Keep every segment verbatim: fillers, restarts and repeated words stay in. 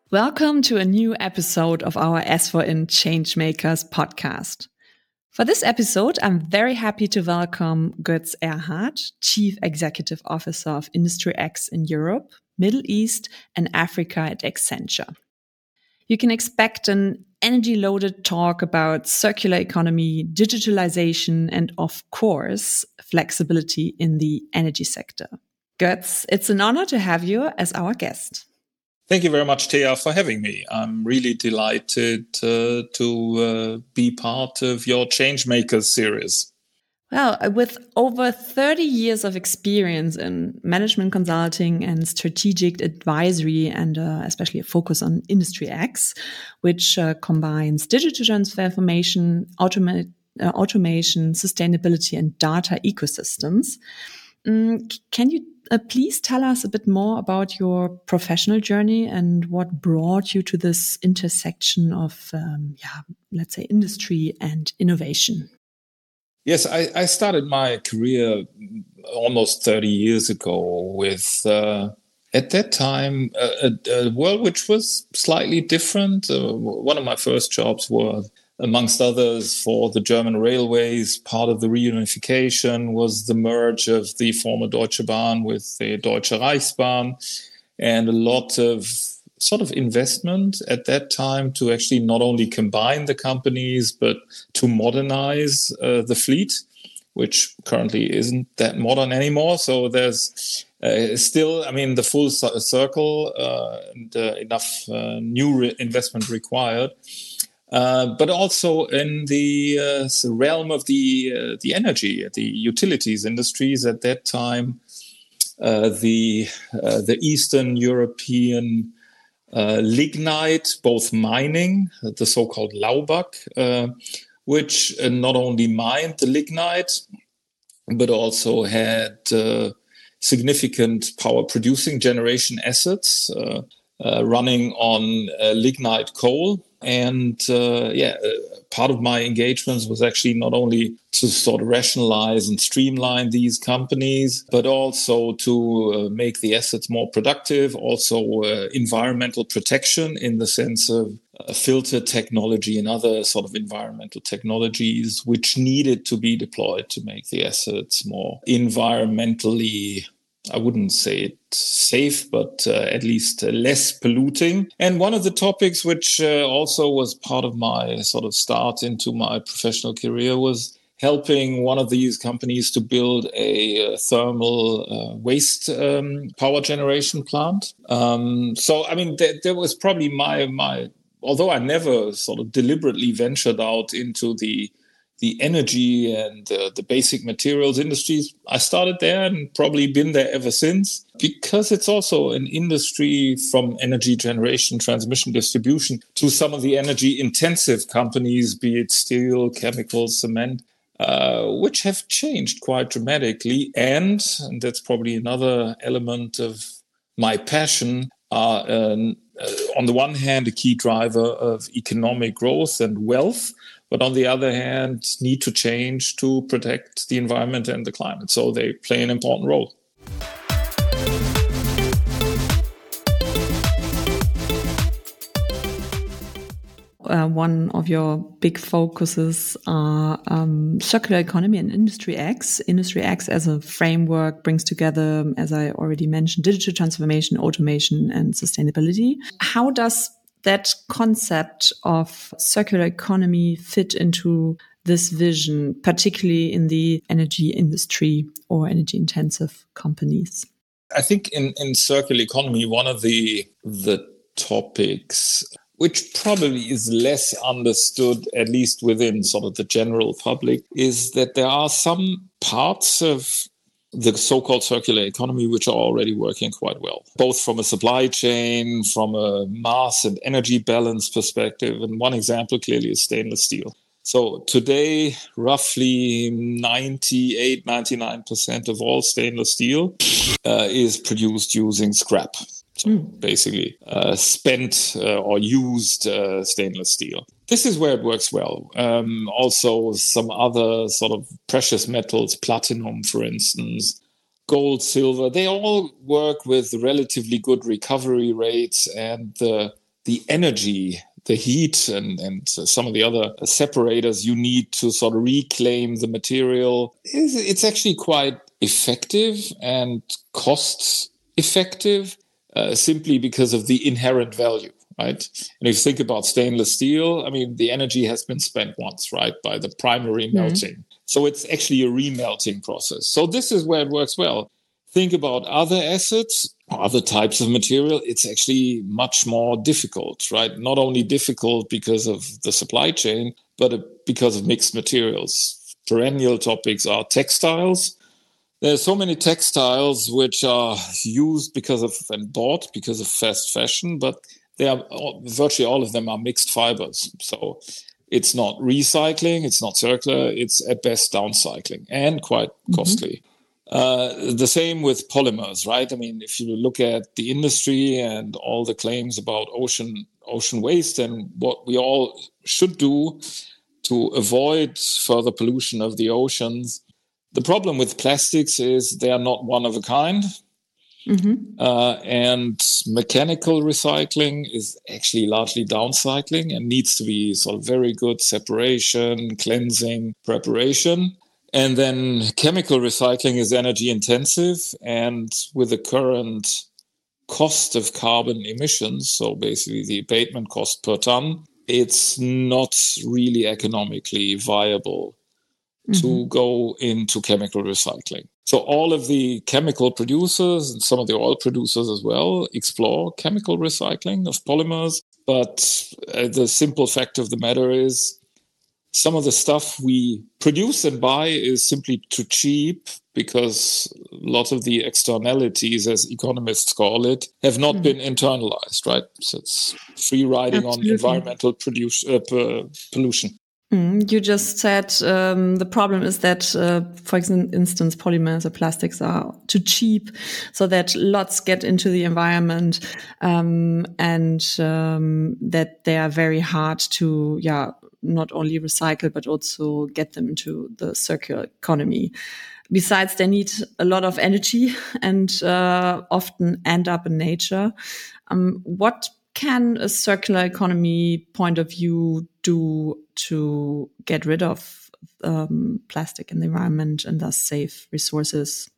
Welcome to a new episode of our S four in Changemakers podcast. For this episode, I'm very happy to welcome Götz Erhard, Chief Executive Officer of Industry X in Europe, Middle East, and Africa at Accenture. You can expect an energy-loaded talk about circular economy, digitalization, and of course, flexibility in the energy sector. Götz, it's an honor to have you as our guest. Thank you very much, Thea, for having me. I'm really delighted uh, to uh, be part of your Changemakers series. Well, with over thirty years of experience in management consulting and strategic advisory, and uh, especially a focus on Industry X, which uh, combines digital transformation, automa- uh, automation, sustainability, and data ecosystems. Um, can you uh, please tell us a bit more about your professional journey and what brought you to this intersection of, um, yeah, let's say, industry and innovation? Yes, I, I started my career almost thirty years ago with, uh, at that time, a, a world which was slightly different. Uh, one of my first jobs was, amongst others, for the German railways. Part of the reunification was the merge of the former Deutsche Bahn with the Deutsche Reichsbahn, and a lot of sort of investment at that time to actually not only combine the companies, but to modernize uh, the fleet, which currently isn't that modern anymore. So there's uh, still, I mean, the full circle uh, and uh, enough uh, new re- investment required. Uh, but also in the uh, realm of the uh, the energy, the utilities industries at that time, uh, the uh, the Eastern European uh, lignite, both mining, the so-called Laubach, uh, which uh, not only mined the lignite, but also had uh, significant power-producing generation assets uh, uh, running on uh, lignite coal. And uh, yeah, uh, part of my engagements was actually not only to sort of rationalize and streamline these companies, but also to uh, make the assets more productive, also uh, environmental protection in the sense of uh, filter technology and other sort of environmental technologies which needed to be deployed to make the assets more environmentally, I wouldn't say it safe, but uh, at least uh, less polluting. And one of the topics which uh, also was part of my sort of start into my professional career was helping one of these companies to build a uh, thermal uh, waste um, power generation plant. Um, so, I mean, th- there was probably my, my, although I never sort of deliberately ventured out into the the energy and uh, the basic materials industries, I started there and probably been there ever since, because it's also an industry from energy generation, transmission, distribution to some of the energy intensive companies, be it steel, chemicals, cement, uh, which have changed quite dramatically. And, and that's probably another element of my passion, are uh, uh, on the one hand, a key driver of economic growth and wealth, but on the other hand, need to change to protect the environment and the climate. So they play an important role. Uh, one of your big focuses are um, circular economy and Industry X. Industry X as a framework brings together, as I already mentioned, digital transformation, automation, and sustainability. How does that concept of circular economy fit into this vision, particularly in the energy industry or energy intensive companies? I think in, in circular economy, one of the, the topics which probably is less understood, at least within sort of the general public, is that there are some parts of the so-called circular economy which are already working quite well, both from a supply chain, from a mass and energy balance perspective. And one example clearly is stainless steel. So today, roughly ninety-eight, ninety-nine percent of all stainless steel uh, is produced using scrap. So mm. basically uh, spent uh, or used uh, stainless steel. This is where it works well. Um, also, some other sort of precious metals, platinum, for instance, gold, silver, they all work with relatively good recovery rates, and the the energy, the heat, and, and some of the other separators you need to sort of reclaim the material, is it's actually quite effective and cost effective, uh, simply because of the inherent value, right? And if you think about stainless steel, I mean, the energy has been spent once, right, by the primary mm-hmm. melting. So it's actually a remelting process. So this is where it works well. Think about other assets, other types of material. It's actually much more difficult, right? Not only difficult because of the supply chain, but because of mixed materials. Perennial topics are textiles. There's so many textiles which are used because of and bought because of fast fashion, but they are virtually all of them are mixed fibers. So it's not recycling, it's not circular, it's at best downcycling and quite mm-hmm. costly. Uh, the same with polymers, right? I mean, if you look at the industry and all the claims about ocean ocean waste and what we all should do to avoid further pollution of the oceans, the problem with plastics is they are not one of a kind. Mm-hmm. Uh, and mechanical recycling is actually largely downcycling and needs to be sort of very good separation, cleansing, preparation. And then chemical recycling is energy intensive, and with the current cost of carbon emissions, so basically the abatement cost per ton, it's not really economically viable mm-hmm. to go into chemical recycling. So all of the chemical producers and some of the oil producers as well explore chemical recycling of polymers. But uh, the simple fact of the matter is some of the stuff we produce and buy is simply too cheap because a lot of the externalities, as economists call it, have not mm. been internalized, right? So it's free riding Absolutely. On environmental produce, uh, pollution. Mm, you just said um, the problem is that, uh, for instance, polymers or plastics are too cheap, so that lots get into the environment, um, and um, that they are very hard to, yeah, not only recycle but also get them into the circular economy. Besides, they need a lot of energy and uh, often end up in nature. Um, what can a circular economy point of view do to get rid of um, plastic in the environment and thus save resources?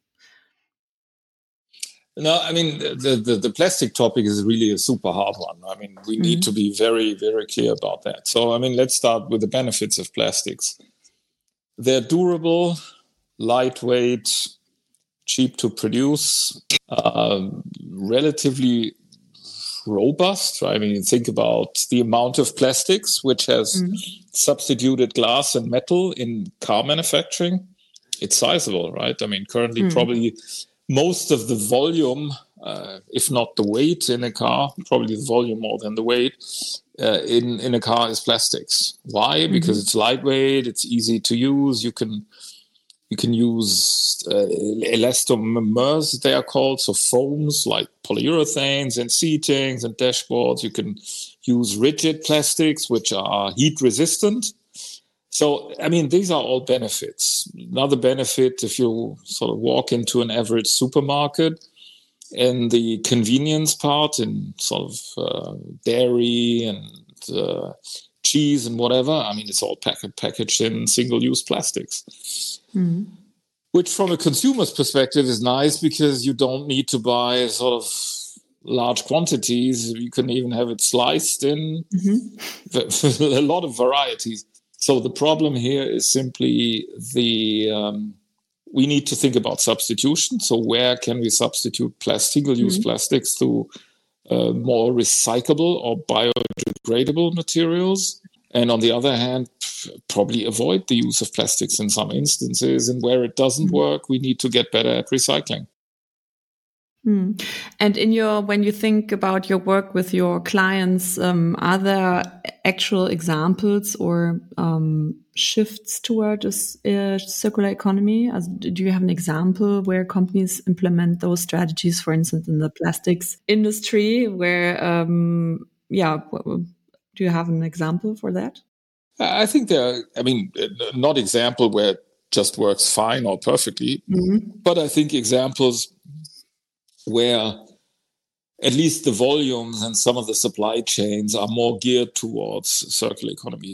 No, I mean, the, the, the plastic topic is really a super hard one. I mean, we mm-hmm. need to be very, very clear about that. So, I mean, let's start with the benefits of plastics. They're durable, lightweight, cheap to produce, uh, relatively robust. Right? I mean, think about the amount of plastics which has mm. substituted glass and metal in car manufacturing. It's sizable, right? I mean, currently mm. probably most of the volume, uh, if not the weight in a car, probably the volume more than the weight uh, in, in a car is plastics. Why? Mm-hmm. Because it's lightweight, it's easy to use. You can You can use uh, elastomers, they are called, so foams like polyurethanes and seatings and dashboards. You can use rigid plastics, which are heat resistant. So, I mean, these are all benefits. Another benefit, if you sort of walk into an average supermarket, and the convenience part in sort of uh, dairy and uh, cheese and whatever, I mean, it's all pack- packaged in single-use plastics. Mm. Which from a consumer's perspective is nice because you don't need to buy sort of large quantities. You can even have it sliced in mm-hmm. a lot of varieties. So the problem here is simply the um, we need to think about substitution. So where can we substitute plastic, single-use mm-hmm. plastics to uh, more recyclable or biodegradable materials? And on the other hand, probably avoid the use of plastics in some instances. And where it doesn't mm. work, we need to get better at recycling. Mm. And in your, when you think about your work with your clients, um, are there actual examples or um, shifts toward a, a circular economy? As, do you have an example where companies implement those strategies, for instance, in the plastics industry, where, um, yeah, do you have an example for that? I think there are, I mean, not example where it just works fine or perfectly, mm-hmm. but I think examples where at least the volumes and some of the supply chains are more geared towards circular economy.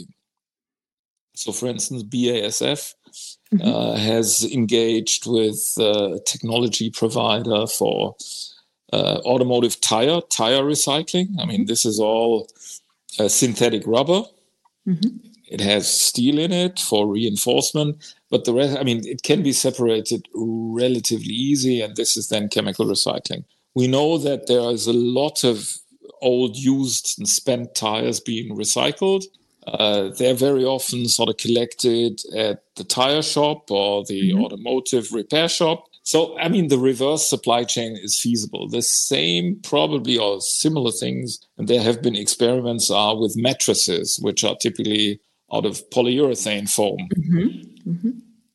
So, for instance, B A S F mm-hmm. uh, has engaged with a technology provider for uh, automotive tire, tire recycling. I mean, this is all uh, synthetic rubber. Mm-hmm. It has steel in it for reinforcement, but the rest, I mean, it can be separated relatively easy, and this is then chemical recycling. We know that there is a lot of old, used and spent tires being recycled. Uh, they're very often sort of collected at the tire shop or the mm-hmm. automotive repair shop. So, I mean, the reverse supply chain is feasible. The same probably or similar things, and there have been experiments, are with mattresses, which are typically out of polyurethane foam. Mm-hmm. Mm-hmm.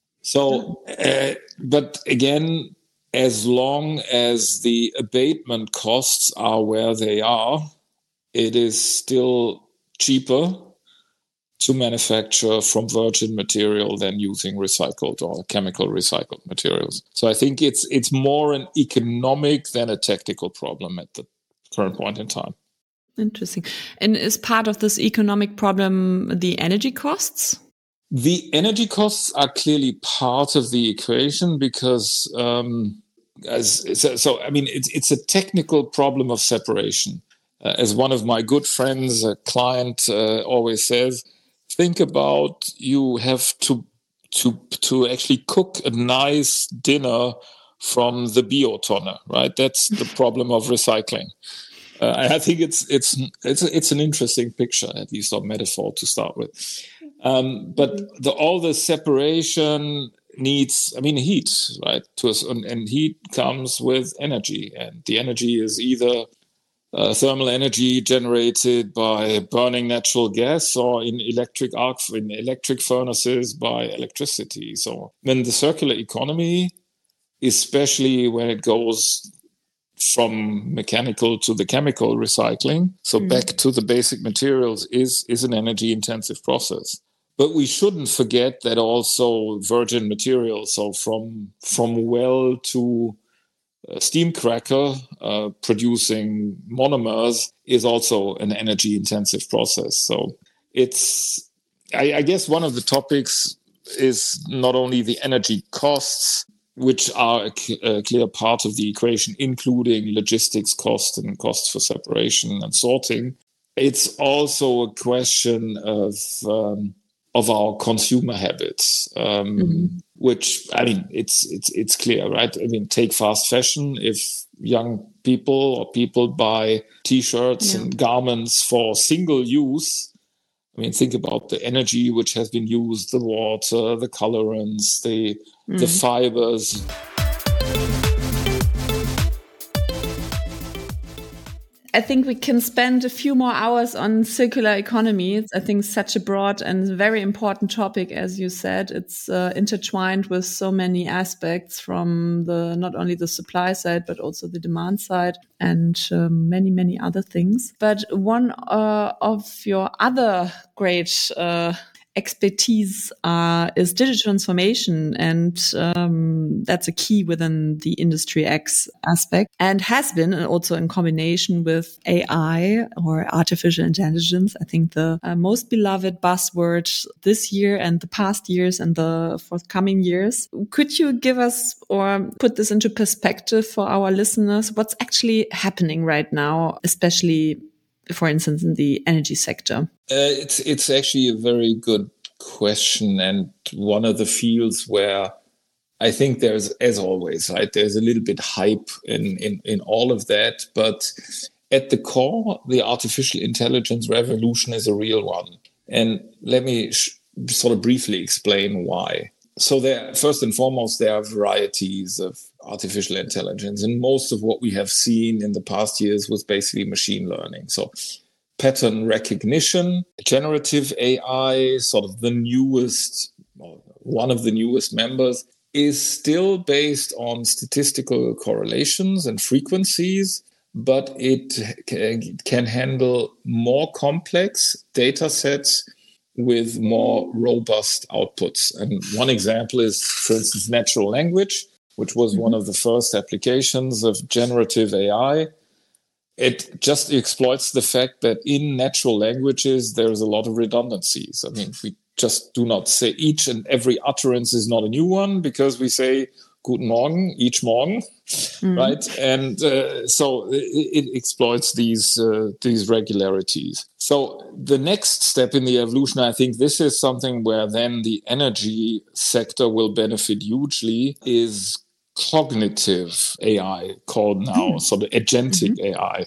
So, uh, but again, as long as the abatement costs are where they are, it is still cheaper to manufacture from virgin material than using recycled or chemical recycled materials. So I think it's it's more an economic than a technical problem at the current point in time. Interesting. And is part of this economic problem the energy costs? The energy costs are clearly part of the equation because, um, as so, so I mean, it's it's a technical problem of separation. Uh, as one of my good friends, a client, uh, always says, think about you have to to to actually cook a nice dinner from the biotonne, right? That's the problem of recycling. Uh, I think it's it's it's it's an interesting picture, at least, or metaphor to start with. Um, but the, all the separation needs, I mean, heat, right? To us, and, and heat comes with energy, and the energy is either uh, thermal energy generated by burning natural gas, or in electric arc in electric furnaces by electricity. So, when the circular economy, especially when it goes from mechanical to the chemical recycling, so mm. back to the basic materials, is is an energy intensive process. But we shouldn't forget that also virgin materials, so from from well to a steam cracker uh, producing monomers, is also an energy intensive process. So it's, I, I guess one of the topics is not only the energy costs, which are a, a clear part of the equation, including logistics costs and costs for separation and sorting. It's also a question of um, of our consumer habits, um, mm-hmm. which, I mean, it's it's it's clear, right? I mean, take fast fashion. If young people or people buy T-shirts yeah. and garments for single use, I mean, think about the energy which has been used, the water, the colorants, the mm. the fibers. I think we can spend a few more hours on circular economy. It's, I think, such a broad and very important topic, as you said. It's uh, intertwined with so many aspects, from the not only the supply side, but also the demand side, and um, many, many other things. But one uh, of your other great uh, expertise uh, is digital transformation, and um, that's a key within the Industry X aspect, and has been also in combination with A I or artificial intelligence. I think the uh, most beloved buzzword this year and the past years and the forthcoming years. Could you give us or put this into perspective for our listeners? What's actually happening right now, especially, for instance, in the energy sector? Uh, it's it's actually a very good question, and one of the fields where I think there's, as always, right, there's a little bit hype in, in, in all of that, but at the core, the artificial intelligence revolution is a real one. And let me sh- sort of briefly explain why. So there, first and foremost, there are varieties of artificial intelligence, and most of what we have seen in the past years was basically machine learning. So pattern recognition, generative A I, sort of the newest, one of the newest members, is still based on statistical correlations and frequencies, but it can handle more complex data sets with more robust outputs. And one example is, for instance, natural language, which was mm-hmm. one of the first applications of generative A I. it just exploits the fact that in natural languages, there's a lot of redundancies. I mean, we just do not say each and every utterance is not a new one because we say Guten Morgen each morgen, mm. right? And uh, so it, it exploits these uh, these regularities. So the next step in the evolution, I think this is something where then the energy sector will benefit hugely, is cognitive A I, called now mm. sort of agentic mm-hmm. A I.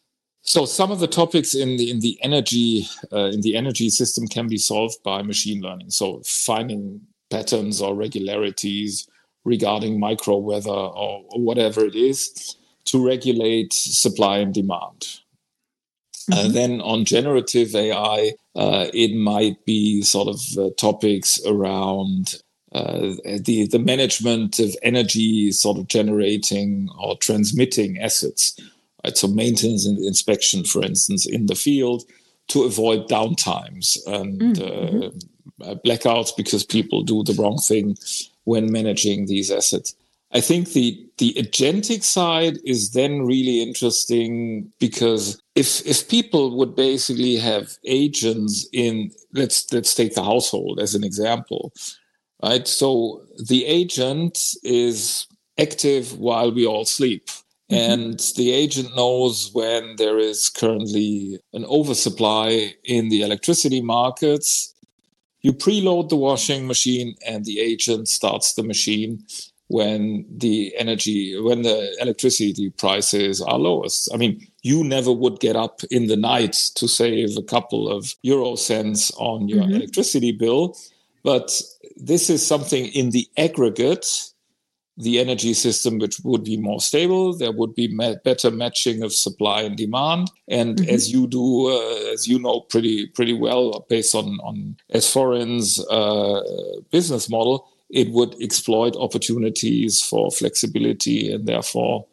So some of the topics in the in the energy uh, in the energy system can be solved by machine learning. So finding patterns or regularities regarding micro weather or, or whatever it is to regulate supply and demand. Mm-hmm. Uh, then on generative A I, uh, it might be sort of uh, topics around uh, the the management of energy, sort of generating or transmitting assets. Right? So maintenance and inspection, for instance, in the field to avoid downtimes and mm-hmm. uh, blackouts because people do the wrong thing when managing these assets. I think the the agentic side is then really interesting because if if people would basically have agents in, let's let's take the household as an example, right? So the agent is active while we all sleep. Mm-hmm. And the agent knows when there is currently an oversupply in the electricity markets. You preload the washing machine and the agent starts the machine when the energy, when the electricity prices are lowest. I mean, you never would get up in the night to save a couple of euro cents on your mm-hmm. electricity bill. But this is something in the aggregate, the energy system, which would be more stable. There would be ma- better matching of supply and demand. And mm-hmm. as you do, uh, as you know pretty pretty well, based on, on S four N's uh, business model, it would exploit opportunities for flexibility and therefore,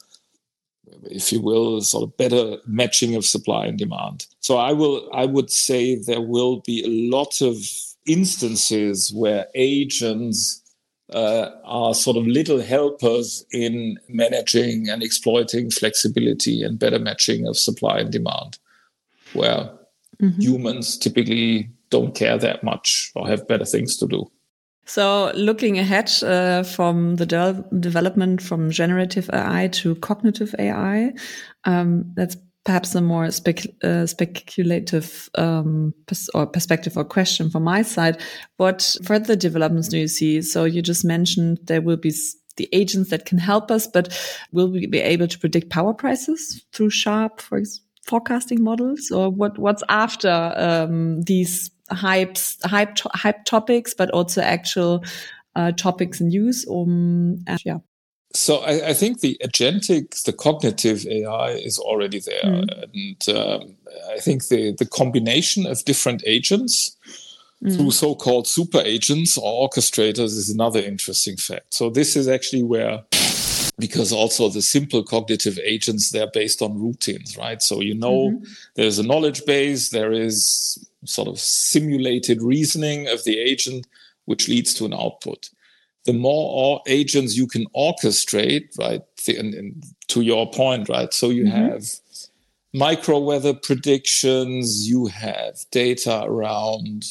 if you will, sort of better matching of supply and demand. So I will, I would say there will be a lot of instances where agents Uh, are sort of little helpers in managing and exploiting flexibility and better matching of supply and demand, where mm-hmm. humans typically don't care that much or have better things to do. So looking ahead uh, from the de- development from generative A I to cognitive A I, um, that's perhaps a more spec- uh, speculative um, pers- or perspective or question from my side. What further developments do you see? So you just mentioned there will be s- the agents that can help us, but will we be able to predict power prices through sharp for ex- forecasting models? Or what? What's after um, these hypes, hype, to- hype topics, but also actual uh, topics in use? Um, and, yeah. So I, I think the agentic, the cognitive A I is already there. Mm. And um, I think the, the combination of different agents mm. through so-called super agents or orchestrators is another interesting fact. So this is actually where, because also the simple cognitive agents, they're based on routines, right? So you know mm-hmm. there's a knowledge base, there is sort of simulated reasoning of the agent, which leads to an output. The more agents you can orchestrate, right, and, and to your point, right, so you mm-hmm. have micro weather predictions, you have data around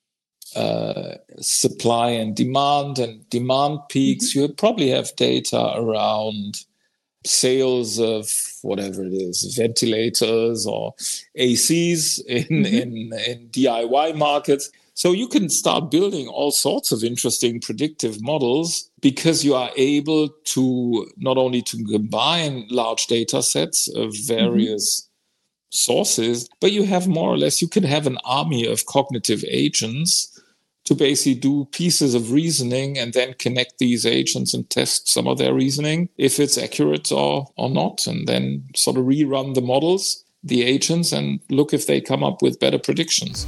uh, supply and demand and demand peaks, mm-hmm. you probably have data around sales of whatever it is, ventilators or A Cs in, mm-hmm. in, in D I Y markets. So you can start building all sorts of interesting predictive models because you are able to not only to combine large data sets of various mm-hmm. sources, but you have more or less, you can have an army of cognitive agents to basically do pieces of reasoning and then connect these agents and test some of their reasoning, if it's accurate or, or not, and then sort of rerun the models, the agents, and look if they come up with better predictions.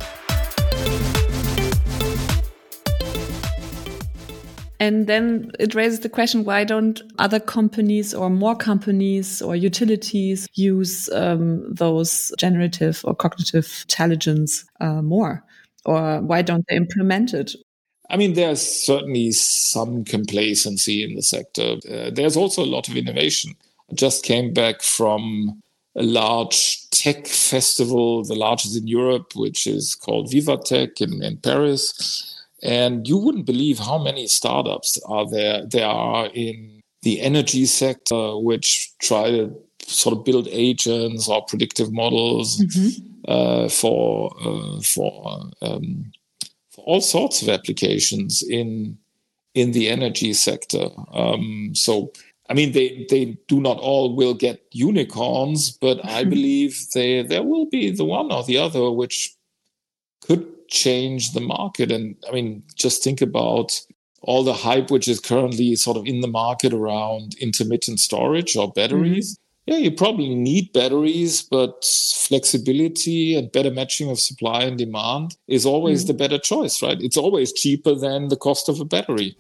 And then it raises the question, why don't other companies or more companies or utilities use um, those generative or cognitive intelligence uh, more? Or why don't they implement it? I mean, there's certainly some complacency in the sector. Uh, there's also a lot of innovation. I just came back from a large tech festival, the largest in Europe, which is called Vivatech in, in Paris. And you wouldn't believe how many startups are there. There are in the energy sector, which try to sort of build agents or predictive models mm-hmm. uh, for uh, for um, for all sorts of applications in in the energy sector. Um, so, I mean, they they do not all will get unicorns, but I believe they there will be the one or the other which could change the market. And I mean, just think about all the hype which is currently sort of in the market around intermittent storage or batteries. Mm-hmm. Yeah, you probably need batteries, but flexibility and better matching of supply and demand is always mm-hmm. the better choice, right? It's always cheaper than the cost of a battery.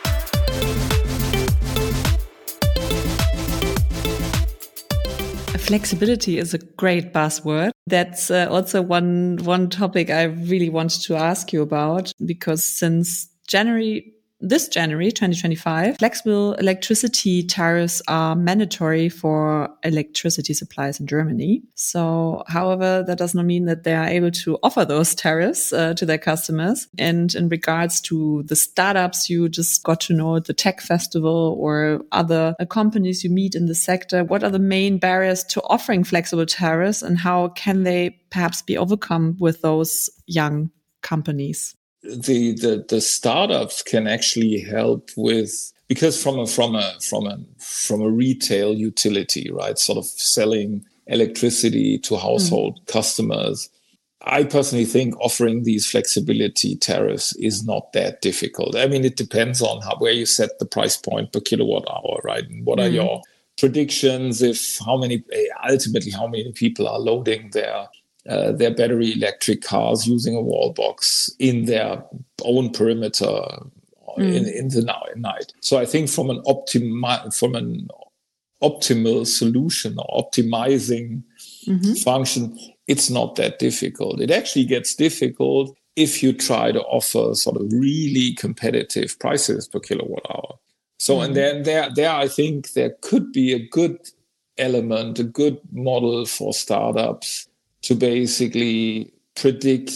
Flexibility is a great buzzword. That's uh, also one one topic I really wanted to ask you about, because since January, this January twenty twenty-five, flexible electricity tariffs are mandatory for electricity suppliers in Germany. So, however, that does not mean that they are able to offer those tariffs uh, to their customers. And in regards to the startups you just got to know at the tech festival or other uh, companies you meet in the sector, what are the main barriers to offering flexible tariffs, and how can they perhaps be overcome with those young companies? The, the the startups can actually help with, because from a from a from a from a retail utility, right, sort of selling electricity to household mm. customers, I personally think offering these flexibility tariffs is not that difficult. I mean, it depends on how, where you set the price point per kilowatt hour, right, and what mm. are your predictions if how many ultimately how many people are loading their Uh, their battery electric cars using a wall box in their own perimeter mm. in, in the night. So I think from an optimi- from an optimal solution or optimizing mm-hmm. function, it's not that difficult. It actually gets difficult if you try to offer sort of really competitive prices per kilowatt hour. So mm. and then there, there I think there could be a good element, a good model for startups to basically predict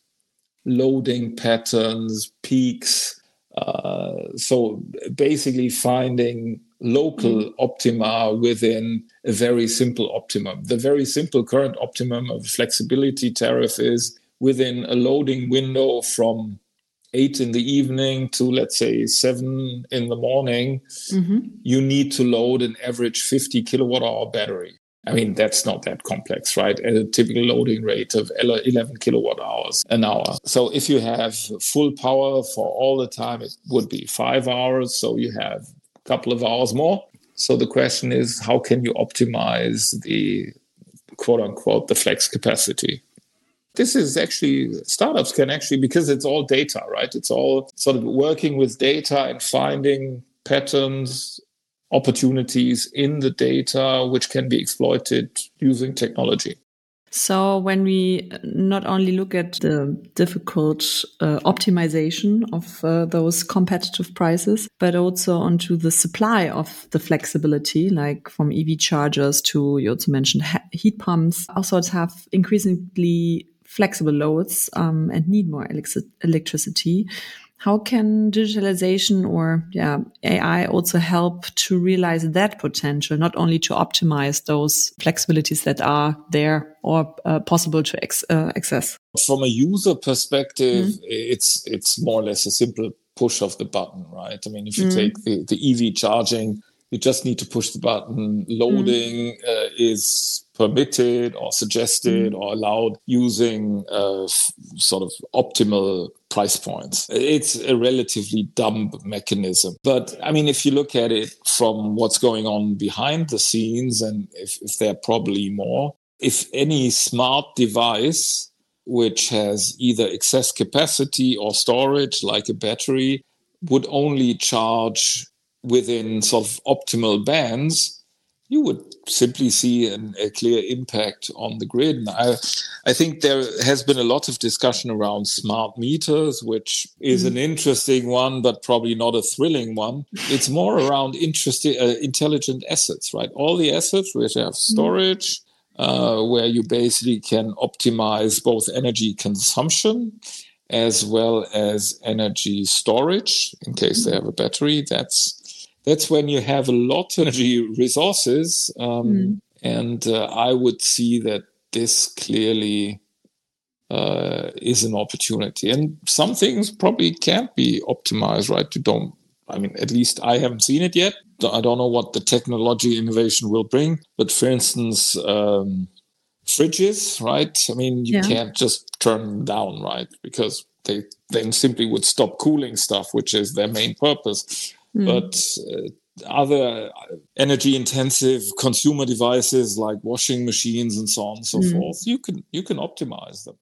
loading patterns, peaks. Uh, so basically finding local mm. optima within a very simple optimum. The very simple current optimum of flexibility tariff is within a loading window from eight in the evening to, let's say, seven in the morning, mm-hmm. you need to load an average fifty kilowatt hour battery. I mean, that's not that complex, right? At a typical loading rate of eleven kilowatt hours an hour. So if you have full power for all the time, it would be five hours. So you have a couple of hours more. So the question is, how can you optimize the quote unquote, the flex capacity? This is actually, startups can actually, because it's all data, right? It's all sort of working with data and finding patterns, opportunities in the data which can be exploited using technology. So when we not only look at the difficult uh, optimization of uh, those competitive prices, but also onto the supply of the flexibility, like from E V chargers to, you also mentioned ha- heat pumps, also have increasingly flexible loads um, and need more elec- electricity. How can digitalization or yeah, A I also help to realize that potential, not only to optimize those flexibilities that are there or uh, possible to ex- uh, access? From a user perspective, mm. it's it's more or less a simple push of the button, right? I mean, if you mm. take the, the E V charging, you just need to push the button. Loading mm. uh, is permitted or suggested mm. or allowed using uh, f- sort of optimal price points. It's a relatively dumb mechanism. But I mean, if you look at it from what's going on behind the scenes, and if, if there are probably more, if any smart device which has either excess capacity or storage, like a battery, would only charge within sort of optimal bands, you would simply see an, a clear impact on the grid. And I, I think there has been a lot of discussion around smart meters, which is mm. an interesting one, but probably not a thrilling one. It's more around interesting, uh, intelligent assets, right? All the assets which have storage, uh, where you basically can optimize both energy consumption as well as energy storage in case they have a battery. That's that's when you have a lot of energy resources. Um, mm. And uh, I would see that this clearly uh, is an opportunity. And some things probably can't be optimized, right? You don't, I mean, at least I haven't seen it yet. I don't know what the technology innovation will bring. But for instance, um, fridges, right? I mean, you yeah. can't just turn them down, right? Because they then simply would stop cooling stuff, which is their main purpose. Mm. But uh, other energy-intensive consumer devices like washing machines and so on and so mm. forth, you can you can optimize them.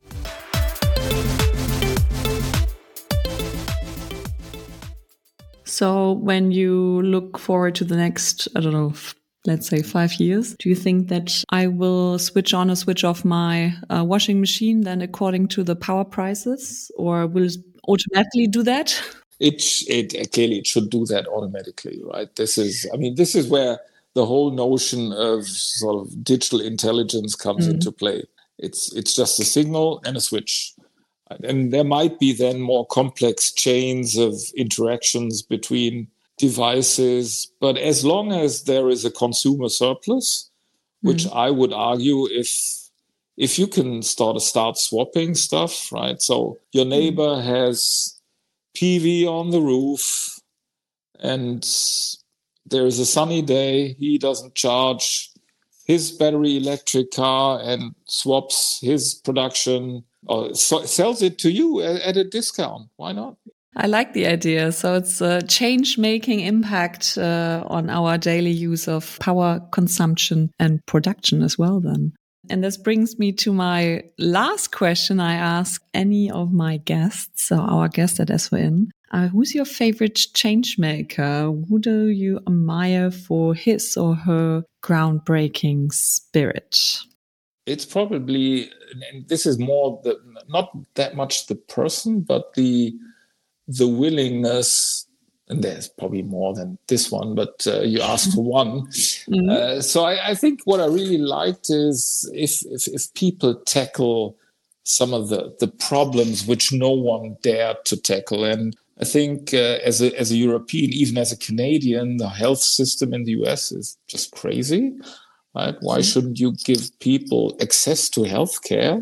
So when you look forward to the next, I don't know, let's say five years, do you think that I will switch on or switch off my uh, washing machine then according to the power prices, or will it automatically do that? It, it clearly it should do that automatically, right? This is, I mean, this is where the whole notion of sort of digital intelligence comes mm. into play. It's it's just a signal and a switch. And there might be then more complex chains of interactions between devices. But as long as there is a consumer surplus, which mm. I would argue if if you can start start swapping stuff, right? So your neighbor mm. has P V on the roof and there is a sunny day, he doesn't charge his battery electric car and swaps his production or so, sells it to you at, at a discount. Why not? I like the idea. So it's a change-making impact uh, on our daily use of power consumption and production as well then. And this brings me to my last question I ask any of my guests, so our guest at S V N. Uh, who's your favorite change maker? Who do you admire for his or her groundbreaking spirit? It's probably, and this is more, the, not that much the person, but the the willingness, and there's probably more than this one, but uh, you asked for one. Mm-hmm. Uh, so I, I think what I really liked is if, if if people tackle some of the, the problems which no one dared to tackle. And I think uh, as a as a European, even as a Canadian, the health system in the U S is just crazy, right? Why mm-hmm. shouldn't you give people access to healthcare?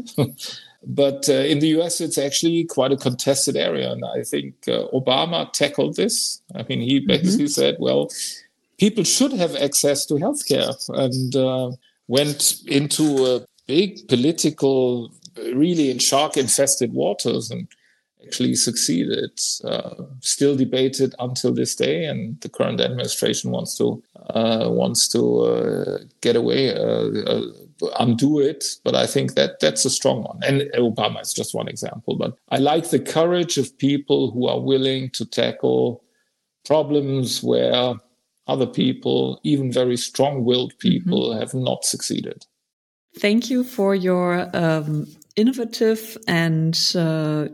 But uh, in the U S, it's actually quite a contested area. And I think uh, Obama tackled this. I mean, he basically mm-hmm. said, well, people should have access to healthcare, and uh, went into a big political, really in shark-infested waters, and actually succeeded. Uh, still debated until this day, and the current administration wants to uh, wants to uh, get away, uh, uh, undo it. But I think that that's a strong one. And Obama is just one example. But I like the courage of people who are willing to tackle problems where other people, even very strong-willed people, mm-hmm. have not succeeded. Thank you for your um, innovative and uh,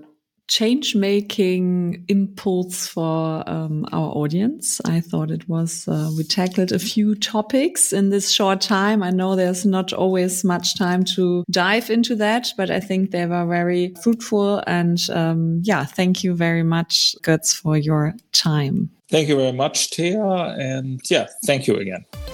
change-making impulse for um, our audience. I thought it was, uh, we tackled a few topics in this short time. I know there's not always much time to dive into that, but I think they were very fruitful. And um, yeah, thank you very much, Götz, for your time. Thank you very much, Thea. And yeah, thank you again.